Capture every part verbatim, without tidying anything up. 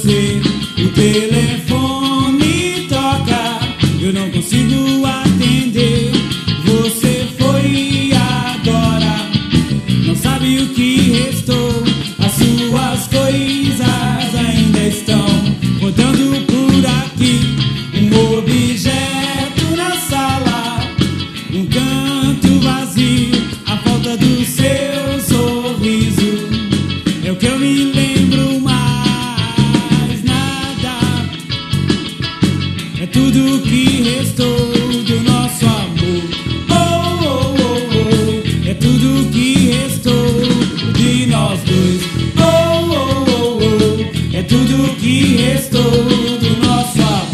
você. O telefone toca, eu não consigo atender. Você foi agora, não sabe o que restou. As suas coisas ainda estão rodando por aqui. Um objeto na sala, um canto vazio, a falta do seu sorriso é o que eu me lembro, mais nada. É tudo que restou do nosso amor. Oh, oh, oh, oh. É tudo que restou de nós dois. Oh, oh, oh, oh. É tudo que restou do nosso amor.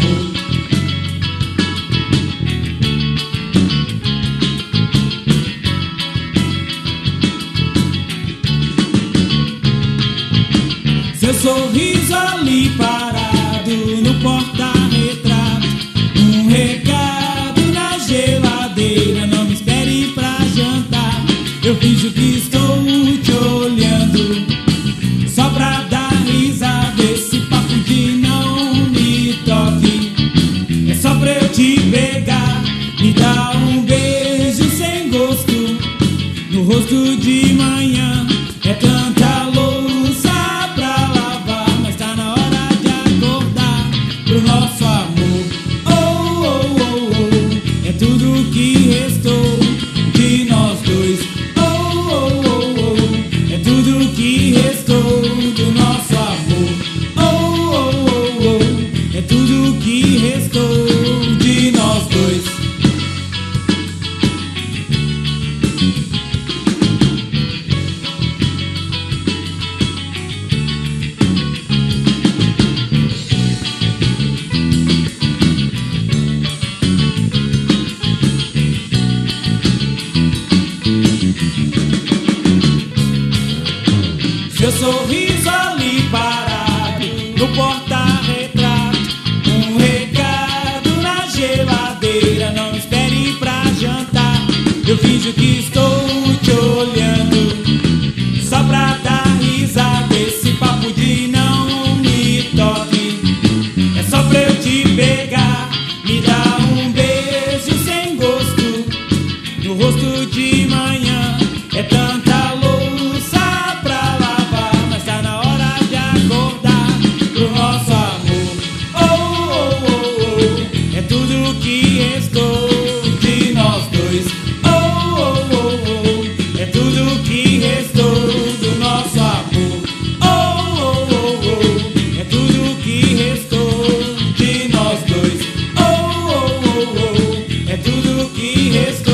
Seu sorriso ali parado no porta-retrato, um recado na geladeira: não me espere pra jantar. Eu finjo que estou te olhando só pra dar risada. Esse papo de não me toque é só pra eu te pegar. Me dá um beijo sem gosto no rosto de manhã. É tanta louça pra lavar, mas tá na hora de acordar pro nosso amor. Oh, oh, oh, oh. É tudo que restou de nós dois. Oh, oh, oh, oh. É tudo que restou do nosso amor. Oh, oh, oh, oh. É tudo que restou de nós dois. Seu sorriso ali parado no porta-retrato, um recado na geladeira: não me espere pra jantar. Eu finjo que estou te olhando só pra dar risada. Esse papo de não me toque é só pra eu te pegar. Me dá um beijo sem gosto no rosto de manhã. É tanta louça pra lavar, mas tá na hora de acordar pro nosso amor. Oh, oh, oh, oh. É tudo que restou de nós dois. Oh, oh, oh, oh. É tudo que restou do nosso amor. Oh, oh, oh, oh. É tudo que restou de nós dois. Oh, oh, oh, oh. É tudo que restou.